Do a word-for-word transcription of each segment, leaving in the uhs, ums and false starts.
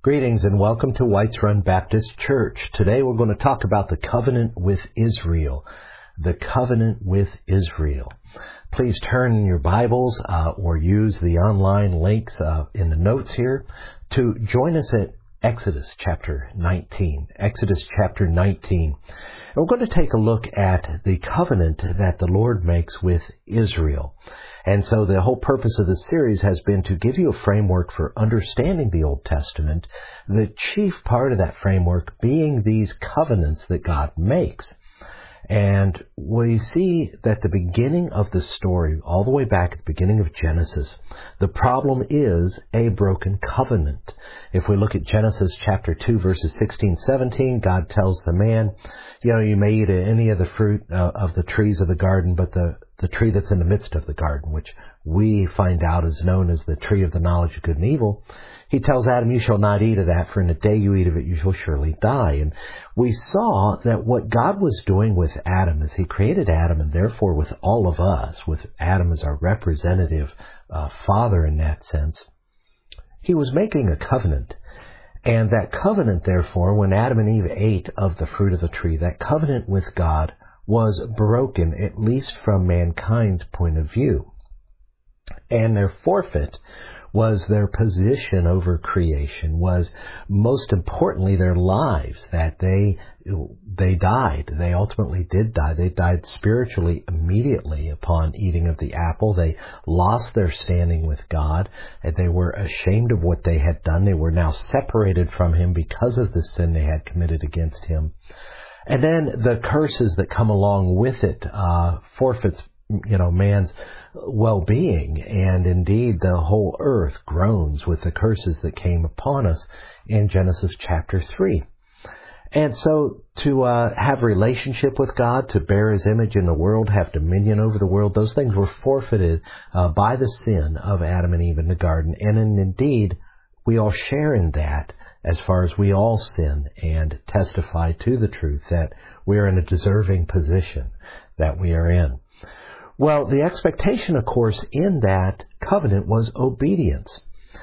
Greetings and welcome to Whites Run Baptist Church. Today we're going to talk about the covenant with Israel. The covenant with Israel. Please turn in your Bibles uh, or use the online links uh, in the notes here to join us at Exodus chapter nineteen. Exodus chapter nineteen. And we're going to take a look at the covenant that the Lord makes with Israel. And so the whole purpose of this series has been to give you a framework for understanding the Old Testament, the chief part of that framework being these covenants that God makes. And we see that the beginning of the story, all the way back at the beginning of Genesis, the problem is a broken covenant. If we look at Genesis chapter two, verses sixteen, seventeen, God tells the man, you know, you may eat any of the fruit uh, of the trees of the garden, but the, the tree that's in the midst of the garden, which we find out is known as the tree of the knowledge of good and evil, he tells Adam, you shall not eat of that, for in the day you eat of it, you shall surely die. And we saw that what God was doing with Adam is he created Adam, and therefore with all of us, with Adam as our representative uh, father in that sense, he was making a covenant. And that covenant, therefore, when Adam and Eve ate of the fruit of the tree, that covenant with God was broken, at least from mankind's point of view. And their forfeit was their position over creation, was most importantly their lives, that they they died. They ultimately did die. They died spiritually immediately upon eating of the apple. They lost their standing with God, and they were ashamed of what they had done. They were now separated from Him because of the sin they had committed against Him. And then the curses that come along with it uh, forfeits you know, man's well-being, and indeed the whole earth groans with the curses that came upon us in Genesis chapter three. And so to uh, have relationship with God, to bear His image in the world, have dominion over the world, those things were forfeited uh, by the sin of Adam and Eve in the garden. And in, indeed, we all share in that as far as we all sin and testify to the truth that we are in a deserving position that we are in. Well, the expectation, of course, in that covenant was obedience.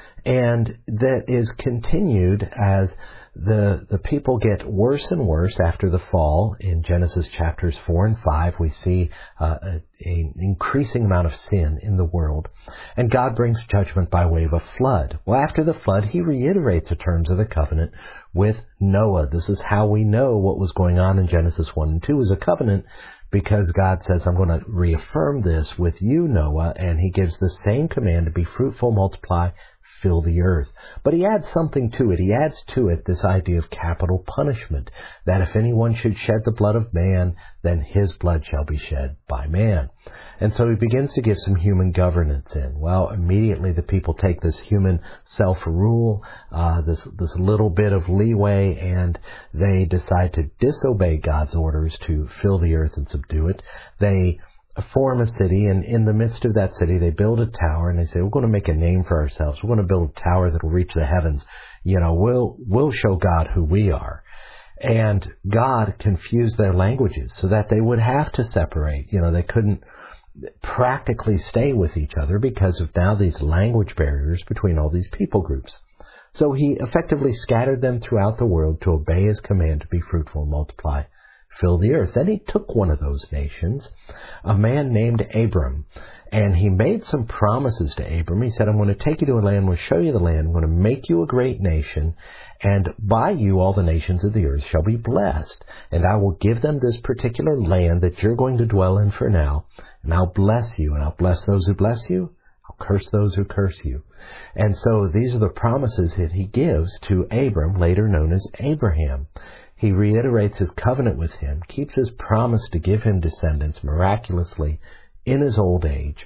And that is continued as the the people get worse and worse after the fall. In Genesis chapters four and five, we see uh, an increasing amount of sin in the world. And God brings judgment by way of a flood. Well, after the flood, He reiterates the terms of the covenant with Noah. This is how we know what was going on in Genesis one and two as a covenant, because God says, I'm going to reaffirm this with you, Noah, and He gives the same command to be fruitful, multiply, fill the earth. But He adds something to it. He adds to it this idea of capital punishment, that if anyone should shed the blood of man, then his blood shall be shed by man. And so He begins to give some human governance in. Well, immediately the people take this human self-rule, uh, this, this little bit of leeway, and they decide to disobey God's orders to fill the earth and subdue it. They form a city, and in the midst of that city, they build a tower, and they say, we're going to make a name for ourselves. We're going to build a tower that will reach the heavens. You know, we'll, we'll show God who we are. And God confused their languages so that they would have to separate. You know, they couldn't practically stay with each other because of now these language barriers between all these people groups. So He effectively scattered them throughout the world to obey His command to be fruitful and multiply, fill the earth. Then He took one of those nations, a man named Abram, and He made some promises to Abram. He said, I'm going to take you to a land, I'm going to show you the land, I'm going to make you a great nation, and by you all the nations of the earth shall be blessed. And I will give them this particular land that you're going to dwell in for now, and I'll bless you, and I'll bless those who bless you, I'll curse those who curse you. And so these are the promises that He gives to Abram, later known as Abraham. He reiterates His covenant with him, keeps His promise to give him descendants miraculously in his old age.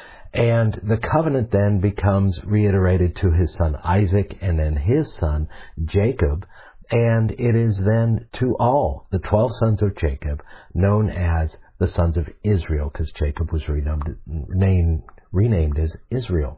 And the covenant then becomes reiterated to his son Isaac and then his son Jacob. And it is then to all the twelve sons of Jacob known as the sons of Israel, because Jacob was renamed, named, renamed as Israel.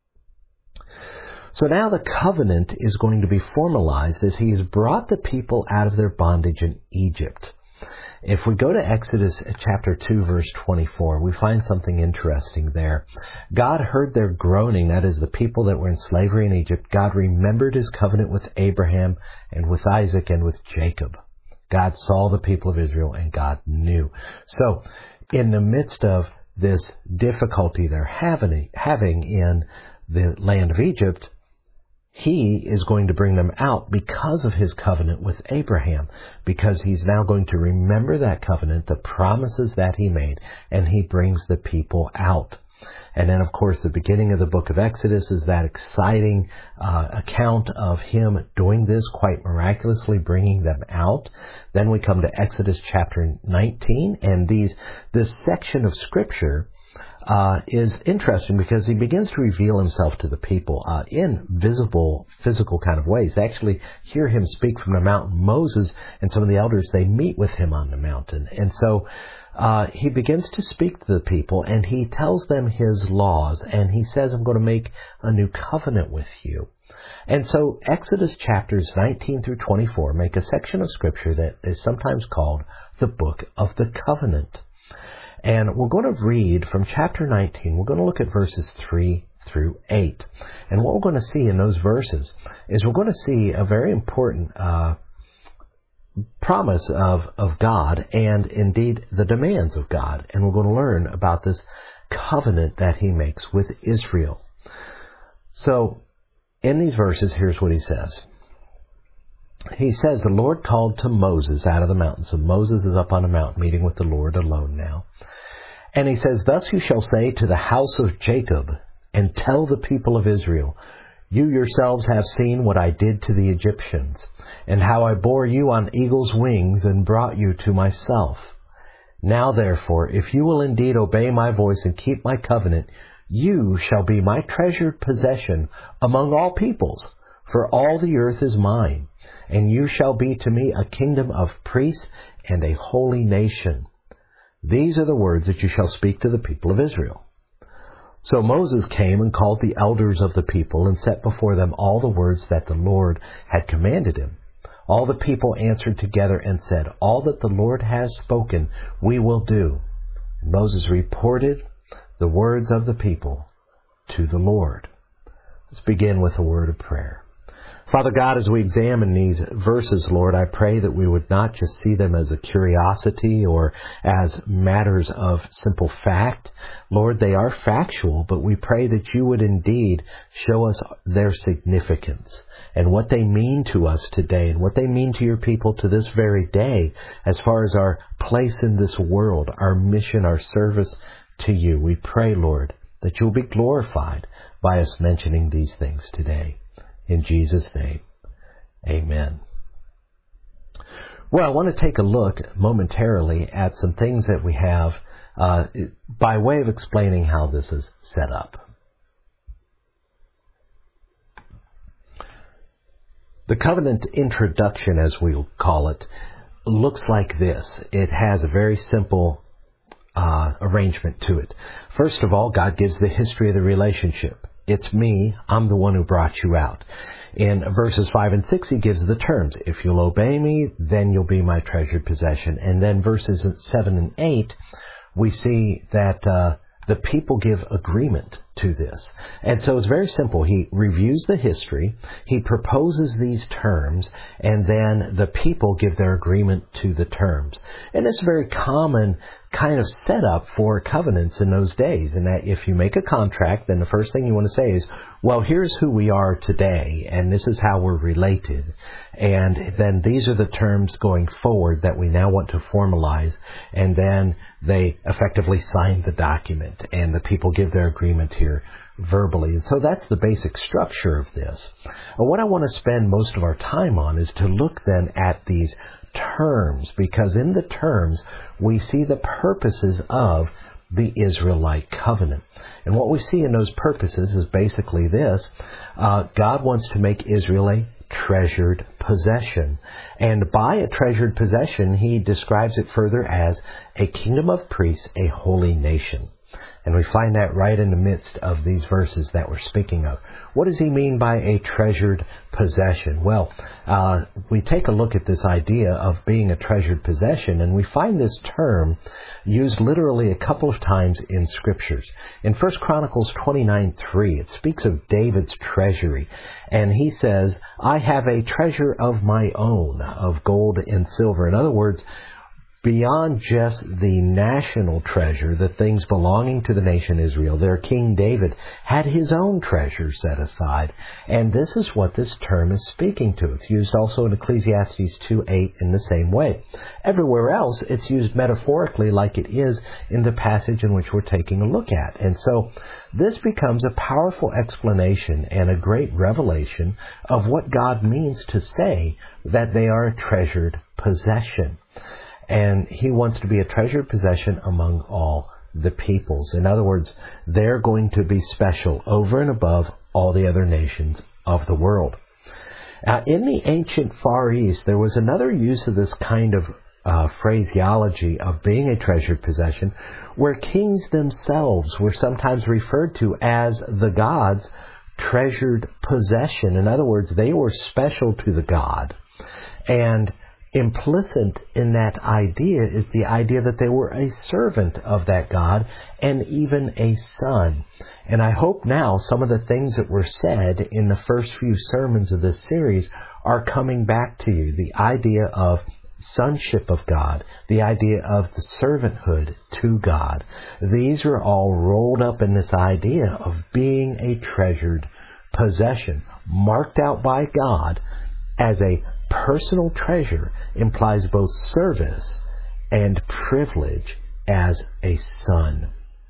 So now the covenant is going to be formalized as He has brought the people out of their bondage in Egypt. If we go to Exodus chapter two, verse twenty-four, we find something interesting there. God heard their groaning, that is, the people that were in slavery in Egypt. God remembered his covenant with Abraham and with Isaac and with Jacob. God saw the people of Israel and God knew. So, in the midst of this difficulty they're having, having in the land of Egypt, he is going to bring them out because of his covenant with Abraham, because he's now going to remember that covenant, the promises that he made, and he brings the people out. And then, of course, the beginning of the book of Exodus is that exciting uh, account of him doing this quite miraculously, bringing them out. Then we come to Exodus chapter nineteen, and these this section of Scripture Uh, is interesting because he begins to reveal himself to the people uh, in visible, physical kind of ways. They actually hear him speak from the mountain. Moses and some of the elders, they meet with him on the mountain. And so uh, he begins to speak to the people, and he tells them his laws, and he says, I'm going to make a new covenant with you. And so Exodus chapters nineteen through twenty-four make a section of Scripture that is sometimes called the Book of the Covenant. And we're going to read from chapter nineteen. We're going to look at verses three through eight. And what we're going to see in those verses is we're going to see a very important uh, promise of, of God and indeed the demands of God. And we're going to learn about this covenant that he makes with Israel. So in these verses, here's what he says. He says, the Lord called to Moses out of the mountain. So Moses is up on a mountain meeting with the Lord alone now. And he says, thus you shall say to the house of Jacob, and tell the people of Israel, you yourselves have seen what I did to the Egyptians, and how I bore you on eagle's wings and brought you to myself. Now therefore, if you will indeed obey my voice and keep my covenant, you shall be my treasured possession among all peoples, for all the earth is mine. And you shall be to me a kingdom of priests and a holy nation. These are the words that you shall speak to the people of Israel. So Moses came and called the elders of the people and set before them all the words that the Lord had commanded him. All the people answered together and said, all that the Lord has spoken, we will do. And Moses reported the words of the people to the Lord. Let's begin with a word of prayer. Father God, as we examine these verses, Lord, I pray that we would not just see them as a curiosity or as matters of simple fact. Lord, they are factual, but we pray that you would indeed show us their significance and what they mean to us today and what they mean to your people to this very day as far as our place in this world, our mission, our service to you. We pray, Lord, that you'll be glorified by us mentioning these things today. In Jesus' name, amen. Well, I want to take a look momentarily at some things that we have uh, by way of explaining how this is set up. The covenant introduction, as we'll call it, looks like this. It has a very simple uh, arrangement to it. First of all, God gives the history of the relationship. It's me. I'm the one who brought you out. In verses five and six, he gives the terms. If you'll obey me, then you'll be my treasured possession. And then verses seven and eight, we see that uh, the people give agreement to this. And so it's very simple. He reviews the history, he proposes these terms, and then the people give their agreement to the terms. And it's a very common kind of setup for covenants in those days. And that if you make a contract, then the first thing you want to say is, well, here's who we are today, and this is how we're related. And then these are the terms going forward that we now want to formalize. And then they effectively sign the document, and the people give their agreement here verbally. And so that's the basic structure of this. But what I want to spend most of our time on is to look then at these terms, because in the terms we see the purposes of the Israelite covenant. And what we see in those purposes is basically this. Uh, God wants to make Israel a treasured possession. And by a treasured possession, he describes it further as a kingdom of priests, a holy nation. And we find that right in the midst of these verses that we're speaking of. What does he mean by a treasured possession? Well, uh, we take a look at this idea of being a treasured possession, and we find this term used literally a couple of times in Scriptures. In First Chronicles twenty-nine three, it speaks of David's treasury, and he says, I have a treasure of my own, of gold and silver. In other words, beyond just the national treasure, the things belonging to the nation Israel, their King David had his own treasure set aside. And this is what this term is speaking to. It's used also in Ecclesiastes two eight in the same way. Everywhere else, it's used metaphorically like it is in the passage in which we're taking a look at. And so this becomes a powerful explanation and a great revelation of what God means to say that they are a treasured possession. And he wants to be a treasured possession among all the peoples. In other words, they're going to be special over and above all the other nations of the world. Now, in the ancient Far East, there was another use of this kind of uh, phraseology of being a treasured possession, where kings themselves were sometimes referred to as the god's treasured possession. In other words, they were special to the god. And implicit in that idea is the idea that they were a servant of that God and even a son. And I hope now some of the things that were said in the first few sermons of this series are coming back to you. The idea of sonship of God, the idea of the servanthood to God. These are all rolled up in this idea of being a treasured possession, marked out by God as a personal treasure, implies both service and privilege as a son.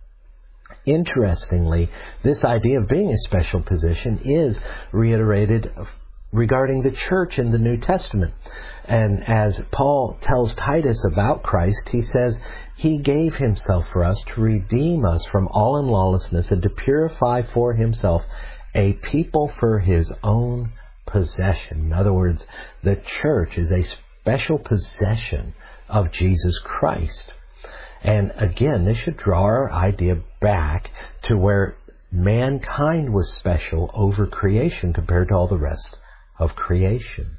Interestingly, this idea of being a special position is reiterated regarding the church in the New Testament. And as Paul tells Titus about Christ, he says, He gave Himself for us to redeem us from all unlawlessness and to purify for Himself a people for His own possession. In other words, the church is a special possession of Jesus Christ. And again, this should draw our idea back to where mankind was special over creation compared to all the rest of creation.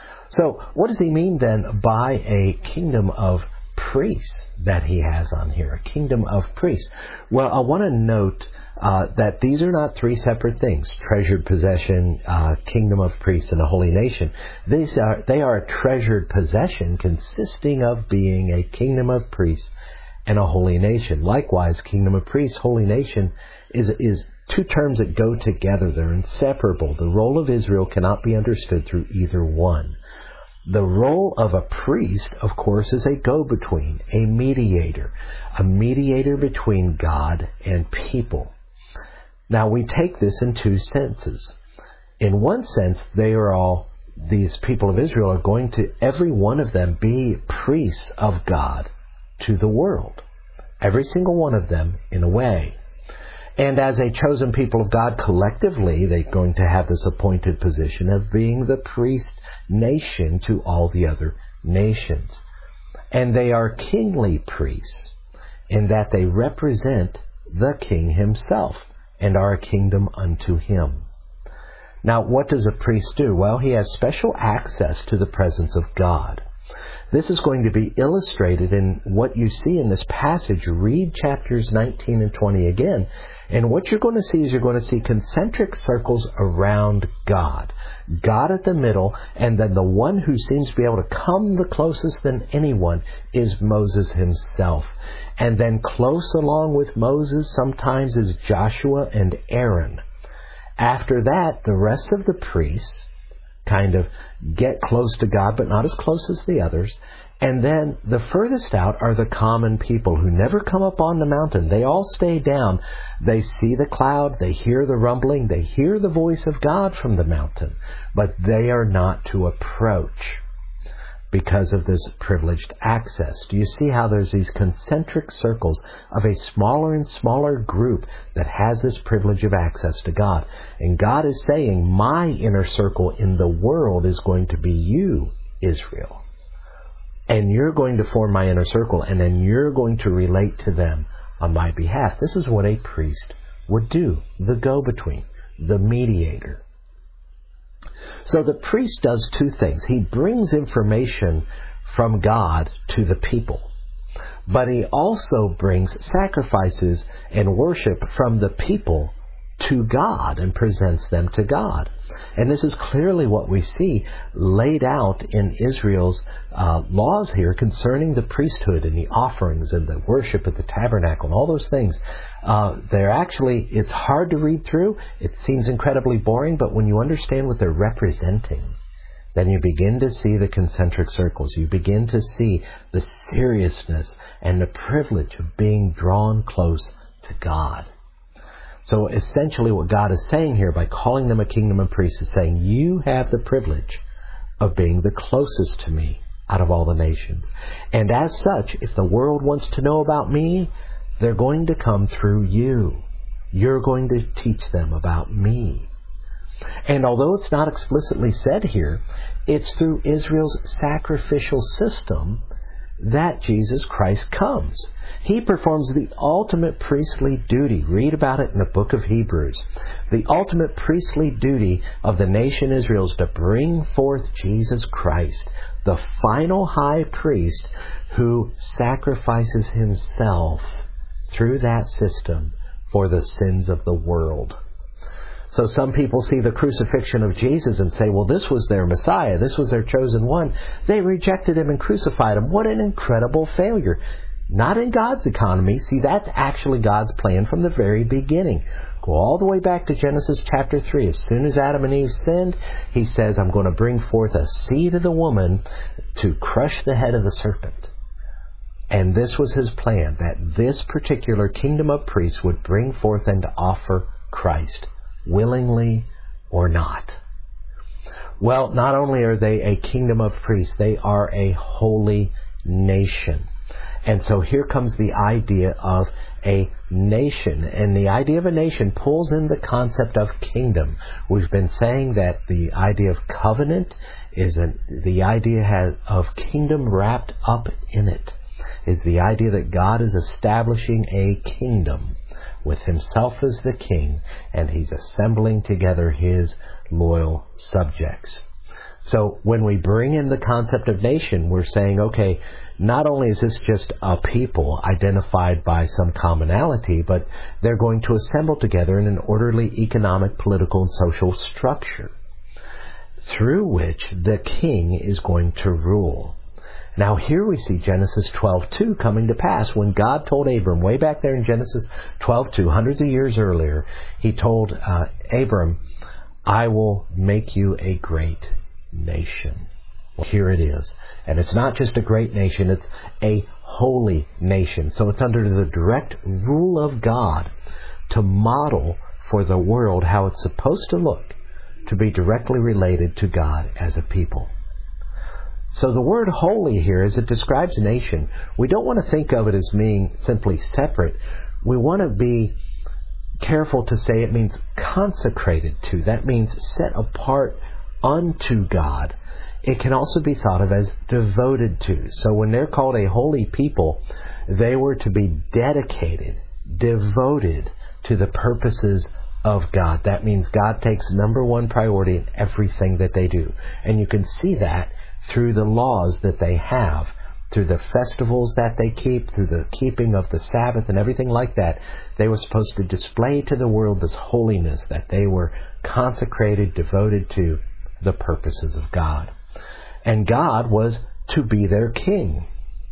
So, what does he mean then by a kingdom of priests that he has on here? A kingdom of priests. Well, I want to note uh, that these are not three separate things. Treasured possession, uh, kingdom of priests, and a holy nation. These are, they are a treasured possession consisting of being a kingdom of priests and a holy nation. Likewise, kingdom of priests, holy nation is is two terms that go together. They're inseparable. The role of Israel cannot be understood through either one. The role of a priest, of course, is a go-between, a mediator, a mediator between God and people. Now, we take this in two senses. In one sense, they are all, these people of Israel are going to, every one of them, be priests of God to the world. Every single one of them, in a way. And as a chosen people of God, collectively, they're going to have this appointed position of being the priest nation to all the other nations. And they are kingly priests in that they represent the king himself and are a kingdom unto him. Now, what does a priest do? Well, he has special access to the presence of God. This is going to be illustrated in what you see in this passage. Read chapters nineteen and twenty again. And what you're going to see is you're going to see concentric circles around God. God at the middle, and then the one who seems to be able to come the closest than anyone is Moses himself. And then close along with Moses sometimes is Joshua and Aaron. After that, the rest of the priests kind of get close to God, but not as close as the others. And then the furthest out are the common people who never come up on the mountain. They all stay down. They see the cloud. They hear the rumbling. They hear the voice of God from the mountain. But they are not to approach because of this privileged access. Do you see how there's these concentric circles of a smaller and smaller group that has this privilege of access to God? And God is saying, my inner circle in the world is going to be you, Israel. And you're going to form my inner circle, and then you're going to relate to them on my behalf. This is what a priest would do, the go-between, the mediator. So the priest does two things. He brings information from God to the people, but he also brings sacrifices and worship from the people to God and presents them to God. And this is clearly what we see laid out in Israel's uh, laws here concerning the priesthood and the offerings and the worship at the tabernacle and all those things. Uh, they're actually, it's hard to read through. It seems incredibly boring, but when you understand what they're representing, then you begin to see the concentric circles. You begin to see the seriousness and the privilege of being drawn close to God. So essentially what God is saying here by calling them a kingdom of priests is saying, you have the privilege of being the closest to me out of all the nations. And as such, if the world wants to know about me, they're going to come through you. You're going to teach them about me. And although it's not explicitly said here, it's through Israel's sacrificial system that Jesus Christ comes. He performs the ultimate priestly duty. Read about it in the book of Hebrews. The ultimate priestly duty of the nation Israel is to bring forth Jesus Christ, the final high priest who sacrifices himself through that system for the sins of the world. So some people see the crucifixion of Jesus and say, well, this was their Messiah. This was their chosen one. They rejected him and crucified him. What an incredible failure. Not in God's economy. See, that's actually God's plan from the very beginning. Go all the way back to Genesis chapter three. As soon as Adam and Eve sinned, he says, I'm going to bring forth a seed of the woman to crush the head of the serpent. And this was his plan, that this particular kingdom of priests would bring forth and offer Christ, willingly or not. Well, not only are they a kingdom of priests, they are a holy nation. And so here comes the idea of a nation. And the idea of a nation pulls in the concept of kingdom. We've been saying that the idea of covenant is an, the idea has, of kingdom wrapped up in it. Is the idea that God is establishing a kingdom with himself as the king, and he's assembling together his loyal subjects. So when we bring in the concept of nation, we're saying, okay, not only is this just a people identified by some commonality, but they're going to assemble together in an orderly economic, political, and social structure through which the king is going to rule. Now here we see Genesis twelve two coming to pass. When God told Abram, way back there in Genesis twelve two, hundreds of years earlier, he told uh, Abram, I will make you a great nation. Well, here it is. And it's not just a great nation, it's a holy nation. So it's under the direct rule of God to model for the world how it's supposed to look to be directly related to God as a people. So the word holy here, as it describes nation, we don't want to think of it as being simply separate. We want to be careful to say it means consecrated to. That means set apart unto God. It can also be thought of as devoted to. So when they're called a holy people, they were to be dedicated, devoted to the purposes of God. That means God takes number one priority in everything that they do. And you can see that through the laws that they have, through the festivals that they keep, through the keeping of the Sabbath and everything like that. They were supposed to display to the world this holiness, that they were consecrated, devoted to the purposes of God. And God was to be their king.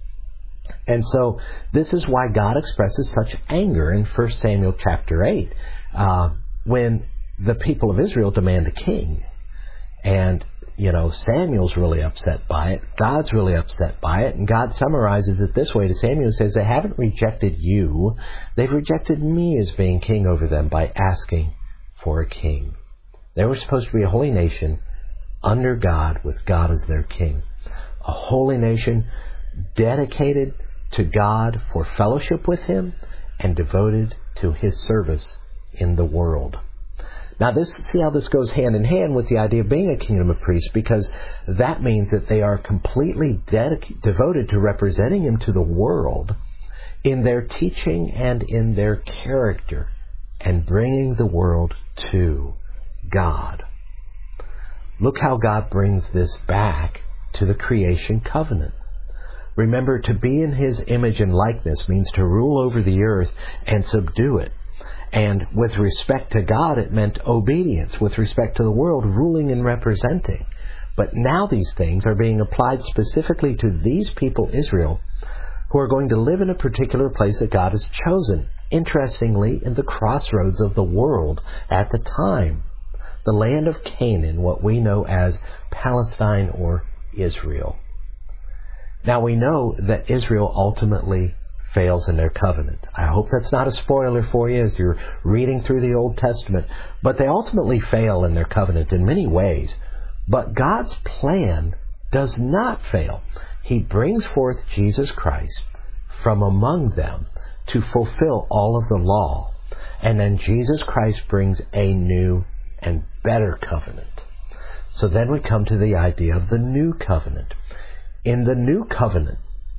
And so this is why God expresses such anger in First Samuel chapter eight, uh, when the people of Israel demand a king. And You know, Samuel's really upset by it. God's really upset by it. And God summarizes it this way to Samuel. He says, they haven't rejected you. They've rejected me as being king over them by asking for a king. They were supposed to be a holy nation under God, with God as their king. A holy nation dedicated to God for fellowship with him and devoted to his service in the world. Now, this see how this goes hand in hand with the idea of being a kingdom of priests, because that means that they are completely dedicated, devoted to representing him to the world in their teaching and in their character, and bringing the world to God. Look how God brings this back to the creation covenant. Remember, to be in His image and likeness means to rule over the earth and subdue it. And with respect to God, it meant obedience. With respect to the world, ruling and representing. But now these things are being applied specifically to these people, Israel, who are going to live in a particular place that God has chosen. Interestingly, in the crossroads of the world at the time, the land of Canaan, what we know as Palestine or Israel. Now we know that Israel ultimately fails in their covenant. I hope that's not a spoiler for you as you're reading through the Old Testament, but they ultimately fail in their covenant in many ways. But God's plan does not fail. He brings forth Jesus Christ from among them to fulfill all of the law. And then Jesus Christ brings a new and better covenant. So then we come to the idea of the new covenant. In the new covenant,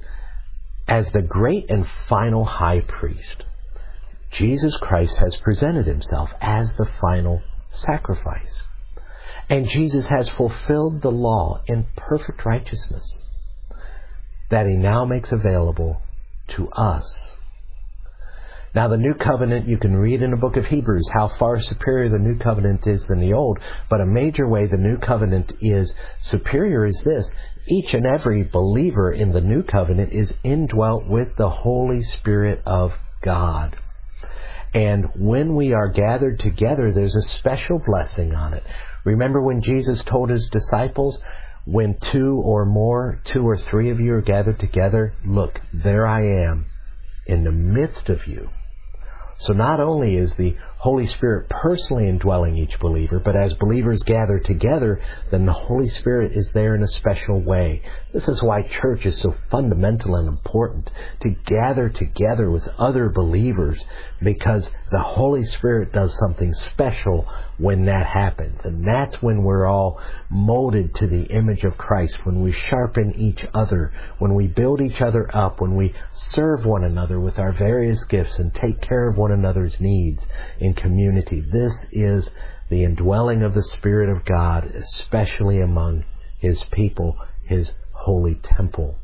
as the great and final high priest, Jesus Christ has presented Himself as the final sacrifice. And Jesus has fulfilled the law in perfect righteousness that He now makes available to us. Now, the New Covenant, you can read in the book of Hebrews how far superior the New Covenant is than the Old. But a major way the New Covenant is superior is this. Each and every believer in the New Covenant is indwelt with the Holy Spirit of God. And when we are gathered together, there's a special blessing on it. Remember when Jesus told His disciples, when two or more, two or three of you are gathered together, look, there I am in the midst of you. So not only is the Holy Spirit personally indwelling each believer, but as believers gather together, then the Holy Spirit is there in a special way. This is why church is so fundamental and important, to gather together with other believers, because the Holy Spirit does something special when that happens. And that's when we're all molded to the image of Christ, when we sharpen each other, when we build each other up, when we serve one another with our various gifts and take care of one another's needs in community. This is the indwelling of the Spirit of God, especially among His people, His holy temple.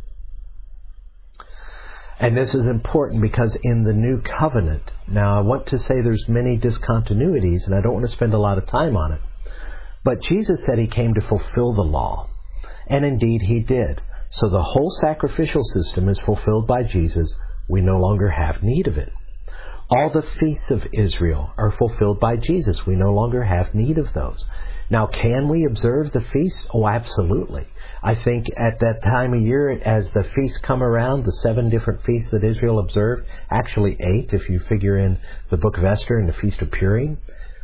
And this is important because in the new covenant, now I want to say there's many discontinuities and I don't want to spend a lot of time on it, but Jesus said He came to fulfill the law. And indeed He did. So the whole sacrificial system is fulfilled by Jesus. We no longer have need of it. All the feasts of Israel are fulfilled by Jesus. We no longer have need of those. Now, can we observe the feasts? Oh, absolutely. I think at that time of year, as the feasts come around, the seven different feasts that Israel observed, actually eight if you figure in the book of Esther and the Feast of Purim,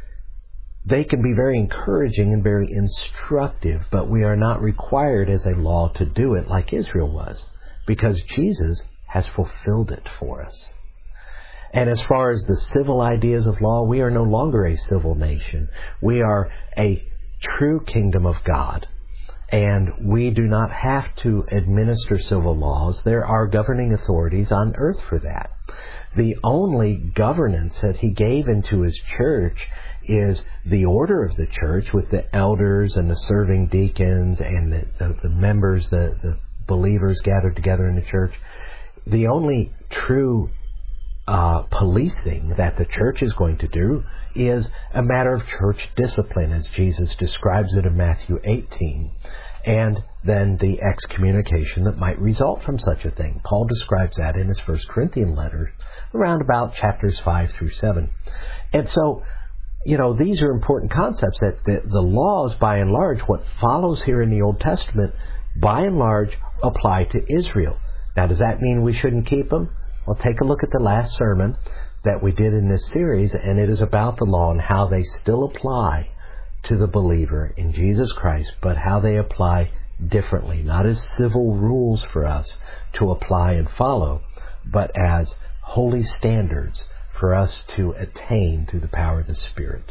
they can be very encouraging and very instructive, but we are not required as a law to do it like Israel was, because Jesus has fulfilled it for us. And as far as the civil ideas of law, we are no longer a civil nation. We are a true kingdom of God. And we do not have to administer civil laws. There are governing authorities on earth for that. The only governance that He gave into His church is the order of the church with the elders and the serving deacons and the, the, the members, the, the believers gathered together in the church. The only true Uh, policing that the church is going to do is a matter of church discipline, as Jesus describes it in Matthew eighteen, and then the excommunication that might result from such a thing. Paul describes that in his First Corinthian letter, around about chapters five through seven. And so, you know, these are important concepts that the, the laws, by and large, what follows here in the Old Testament, by and large, apply to Israel. Now, does that mean we shouldn't keep them? Well, take a look at the last sermon that we did in this series, and it is about the law and how they still apply to the believer in Jesus Christ, but how they apply differently, not as civil rules for us to apply and follow, but as holy standards for us to attain through the power of the Spirit.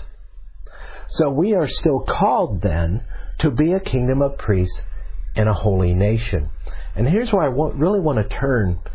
So we are still called then to be a kingdom of priests and a holy nation. And here's where I want, really want to turn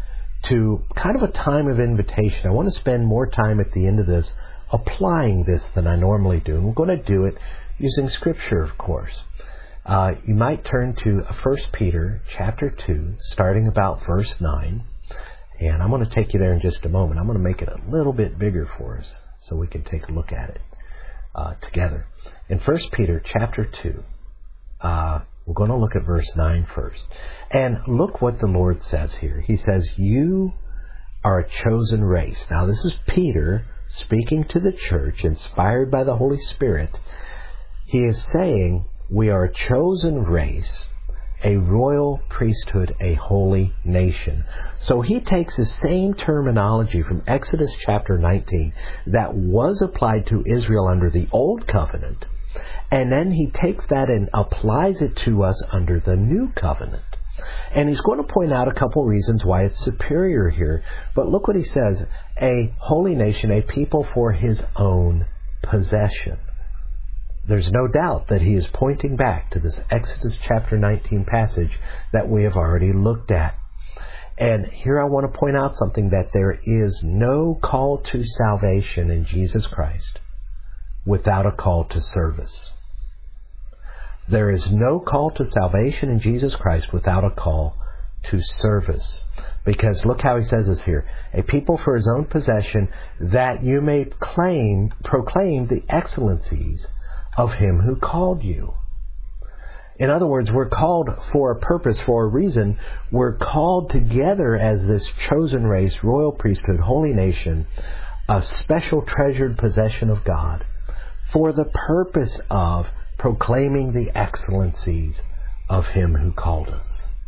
to kind of a time of invitation. I want to spend more time at the end of this applying this than I normally do. And we're going to do it using Scripture, of course. Uh, you might turn to First Peter chapter two, starting about verse nine. And I'm going to take you there in just a moment. I'm going to make it a little bit bigger for us so we can take a look at it uh, together. In First Peter chapter two, uh, we're going to look at verse nine first. And look what the Lord says here. He says, you are a chosen race. Now this is Peter speaking to the church, inspired by the Holy Spirit. He is saying, we are a chosen race, a royal priesthood, a holy nation. So he takes the same terminology from Exodus chapter nineteen that was applied to Israel under the Old Covenant, and then he takes that and applies it to us under the New Covenant. And he's going to point out a couple reasons why it's superior here. But look what he says, a holy nation, a people for his own possession. There's no doubt that he is pointing back to this Exodus chapter nineteen passage that we have already looked at. And here I want to point out something, that there is no call to salvation in Jesus Christ without a call to service. There is no call to salvation in Jesus Christ without a call to service. Because look how he says this here. A people for his own possession, that you may claim, proclaim the excellencies of him who called you. In other words, we're called for a purpose, for a reason. We're called together as this chosen race, royal priesthood, holy nation, a special treasured possession of God, for the purpose of proclaiming the excellencies of him who called us.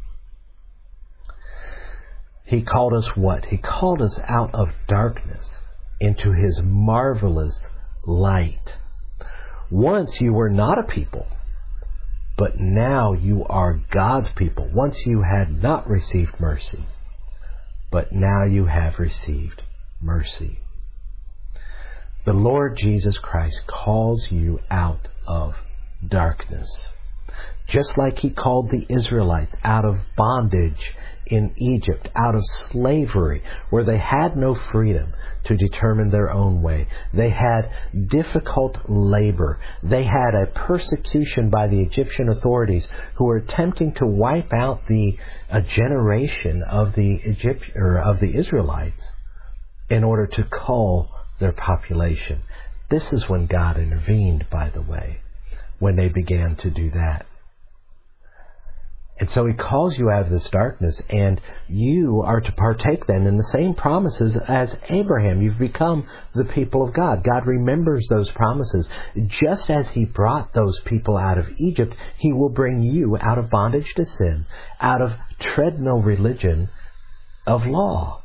He called us what? He called us out of darkness into his marvelous light. Once you were not a people, but now you are God's people. Once you had not received mercy, but now you have received mercy. The Lord Jesus Christ calls you out of darkness. Just like he called the Israelites out of bondage in Egypt, out of slavery, where they had no freedom to determine their own way. They had difficult labor. They had a persecution by the Egyptian authorities who were attempting to wipe out the a generation of the Egypt or of the Israelites in order to cull their population. This is when God intervened, by the way, when they began to do that. And so he calls you out of this darkness, and you are to partake then in the same promises as Abraham. You've become the people of God. God remembers those promises. Just as he brought those people out of Egypt, he will bring you out of bondage to sin, out of treadmill religion of law,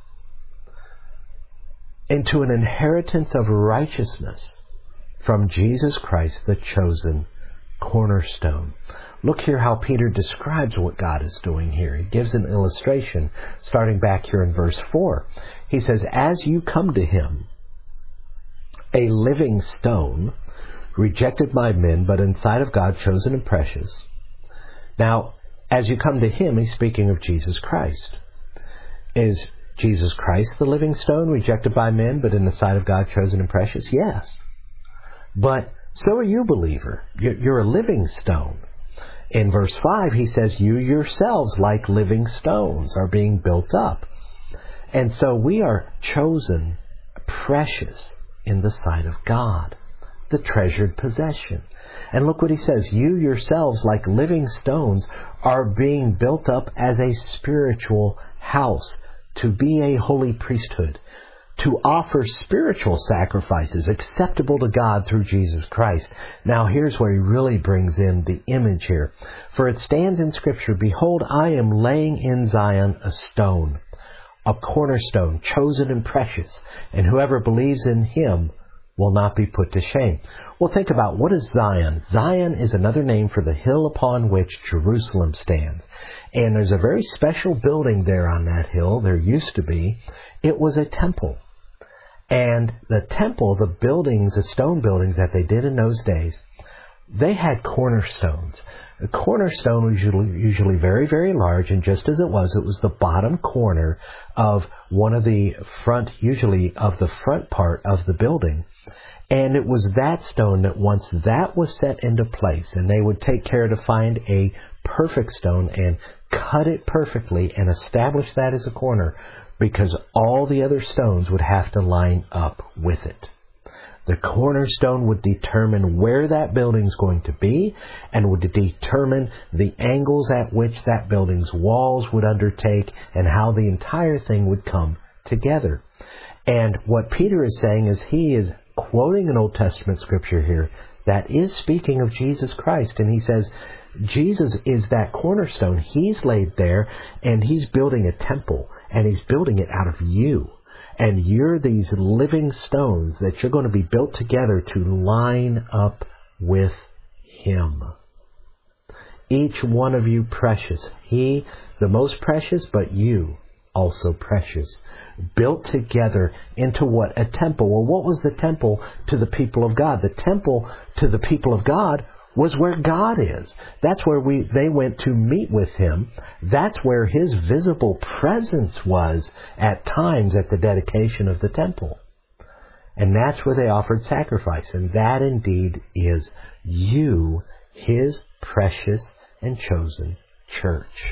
into an inheritance of righteousness from Jesus Christ, the chosen cornerstone. Look here how Peter describes what God is doing here. He gives an illustration starting back here in verse four. He says, as you come to him, a living stone, rejected by men, but in sight of God chosen and precious. Now, as you come to him, he's speaking of Jesus Christ. Is Jesus Christ the living stone, rejected by men, but in the sight of God chosen and precious? Yes. But so are you, believer. You're a living stone. In verse five, he says, you yourselves, like living stones, are being built up. And so we are chosen, precious in the sight of God, the treasured possession. And look what he says, you yourselves, like living stones, are being built up as a spiritual house, to be a holy priesthood, to offer spiritual sacrifices acceptable to God through Jesus Christ. Now here's where he really brings in the image here. For it stands in Scripture, behold, I am laying in Zion a stone, a cornerstone, chosen and precious, and whoever believes in him will not be put to shame. Well, think about, what is Zion? Zion is another name for the hill upon which Jerusalem stands. And there's a very special building there on that hill. There used to be. It was a temple. And the temple, the buildings, the stone buildings that they did in those days, they had cornerstones. A cornerstone was usually, usually very, very large, and just as it was, it was the bottom corner of one of the front, usually of the front part of the building. And it was that stone that once that was set into place, and they would take care to find a perfect stone and cut it perfectly and establish that as a corner, because all the other stones would have to line up with it. The cornerstone would determine where that building's going to be, and would determine the angles at which that building's walls would undertake, and how the entire thing would come together. And what Peter is saying is he is quoting an Old Testament scripture here that is speaking of Jesus Christ. And he says, Jesus is that cornerstone. He's laid there, and he's building a temple, and he's building it out of you. And you're these living stones that you're going to be built together to line up with him. Each one of you precious. He, the most precious, but you also precious. Built together into what? A temple. Well, what was the temple to the people of God? The temple to the people of God was where God is. That's where we they went to meet with him. That's where his visible presence was at times at the dedication of the temple. And that's where they offered sacrifice. And that indeed is you, his precious and chosen church.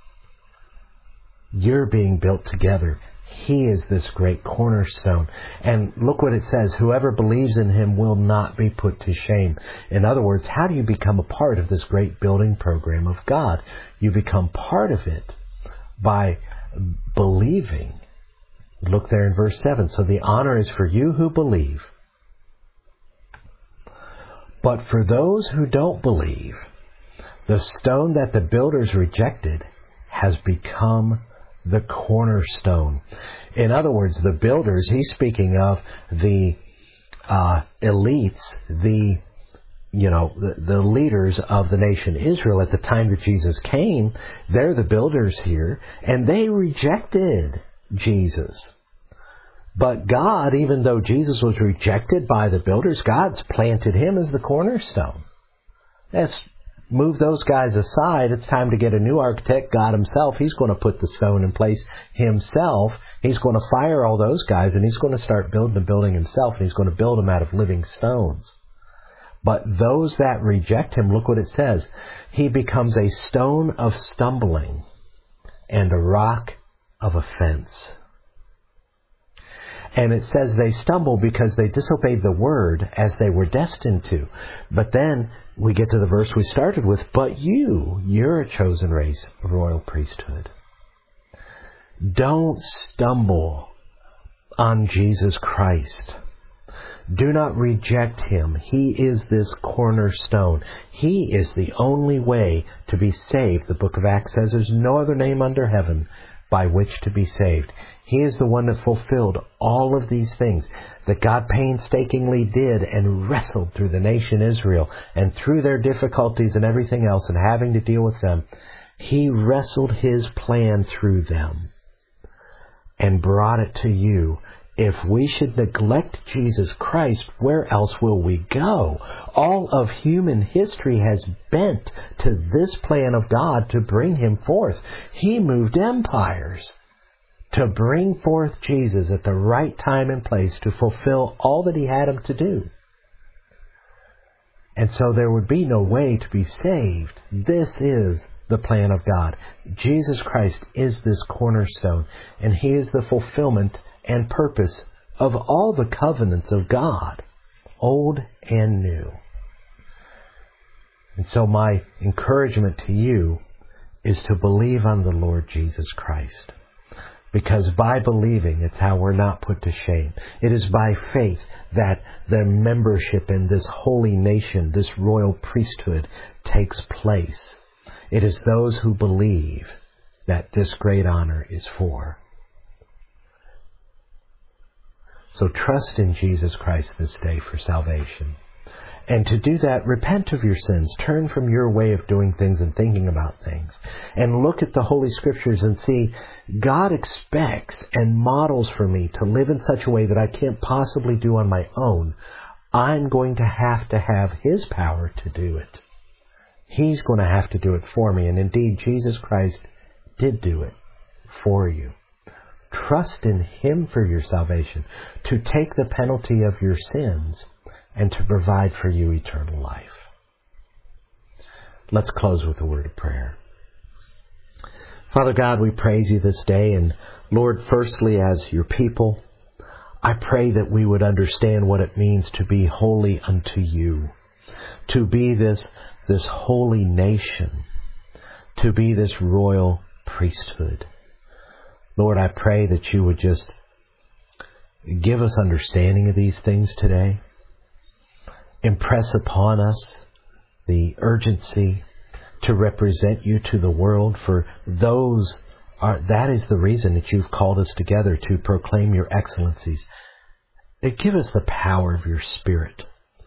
You're being built together. He is this great cornerstone. And look what it says, whoever believes in him will not be put to shame. In other words, how do you become a part of this great building program of God? You become part of it by believing. Look there in verse seven. So the honor is for you who believe. But for those who don't believe, the stone that the builders rejected has become the cornerstone. In other words, the builders, he's speaking of the uh, elites, the you know the, the leaders of the nation Israel at the time that Jesus came. They're the builders here, and they rejected Jesus. But God, even though Jesus was rejected by the builders, God's planted him as the cornerstone. That's Move those guys aside. It's time to get a new architect, God himself. He's going to put the stone in place himself. He's going to fire all those guys, and he's going to start building the building himself, and he's going to build them out of living stones. But those that reject him, look what it says. He becomes a stone of stumbling and a rock of offense. And it says they stumble because they disobeyed the word as they were destined to. But then we get to the verse we started with, but you, you're a chosen race, a royal priesthood. Don't stumble on Jesus Christ. Do not reject him. He is this cornerstone. He is the only way to be saved. The book of Acts says there's no other name under heaven by which to be saved. He is the one that fulfilled all of these things that God painstakingly did and wrestled through the nation Israel, and through their difficulties and everything else and having to deal with them. He wrestled his plan through them and brought it to you. If we should neglect Jesus Christ, where else will we go? All of human history has bent to this plan of God to bring him forth. He moved empires to bring forth Jesus at the right time and place to fulfill all that he had him to do. And so there would be no way to be saved. This is the plan of God. Jesus Christ is this cornerstone, and he is the fulfillment and purpose of all the covenants of God, old and new. And so my encouragement to you is to believe on the Lord Jesus Christ. Because by believing, it's how we're not put to shame. It is by faith that the membership in this holy nation, this royal priesthood, takes place. It is those who believe that this great honor is for. So trust in Jesus Christ this day for salvation. And to do that, repent of your sins. Turn from your way of doing things and thinking about things. And look at the Holy Scriptures and see, God expects and models for me to live in such a way that I can't possibly do on my own. I'm going to have to have his power to do it. He's going to have to do it for me. And indeed, Jesus Christ did do it for you. Trust in Him for your salvation, to take the penalty of your sins and to provide for you eternal life. Let's close with a word of prayer. Father God, we praise You this day. And Lord, firstly, as Your people, I pray that we would understand what it means to be holy unto You, to be this, this holy nation, to be this royal priesthood. Lord, I pray that You would just give us understanding of these things today. Impress upon us the urgency to represent You to the world, for those are, that is the reason that You've called us together, to proclaim Your excellencies. Give us the power of Your Spirit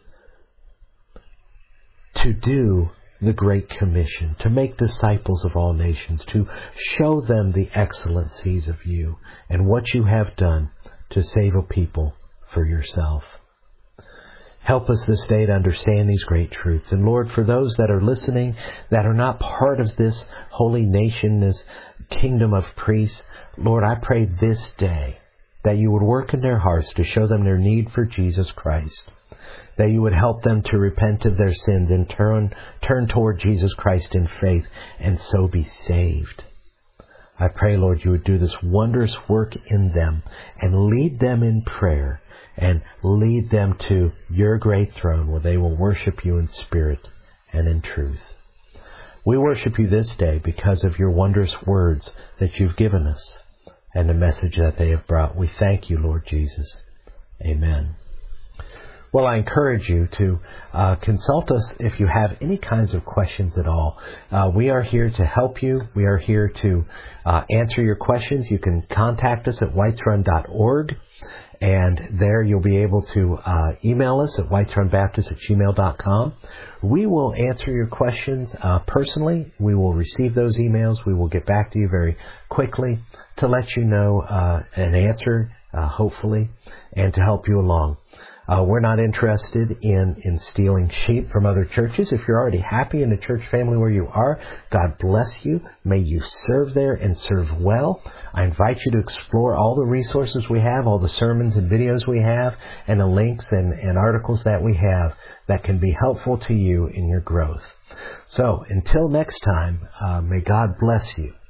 to do the Great Commission, to make disciples of all nations, to show them the excellencies of You and what You have done to save a people for Yourself. Help us this day to understand these great truths. And Lord, for those that are listening that are not part of this holy nation, this kingdom of priests, Lord, I pray this day that You would work in their hearts to show them their need for Jesus Christ, that You would help them to repent of their sins and turn, turn toward Jesus Christ in faith and so be saved. I pray, Lord, You would do this wondrous work in them and lead them in prayer and lead them to Your great throne where they will worship You in spirit and in truth. We worship You this day because of Your wondrous words that You've given us and the message that they have brought. We thank You, Lord Jesus. Amen. Well, I encourage you to uh, consult us if you have any kinds of questions at all. Uh, we are here to help you. We are here to uh, answer your questions. You can contact us at whites run dot org, and there you'll be able to uh, email us at whites run baptist at gmail dot com. We will answer your questions uh, personally. We will receive those emails. We will get back to you very quickly to let you know uh, an answer, uh, hopefully, and to help you along. Uh, we're not interested in, in stealing sheep from other churches. If you're already happy in the church family where you are, God bless you. May you serve there and serve well. I invite you to explore all the resources we have, all the sermons and videos we have, and the links and, and articles that we have that can be helpful to you in your growth. So until next time, uh, may God bless you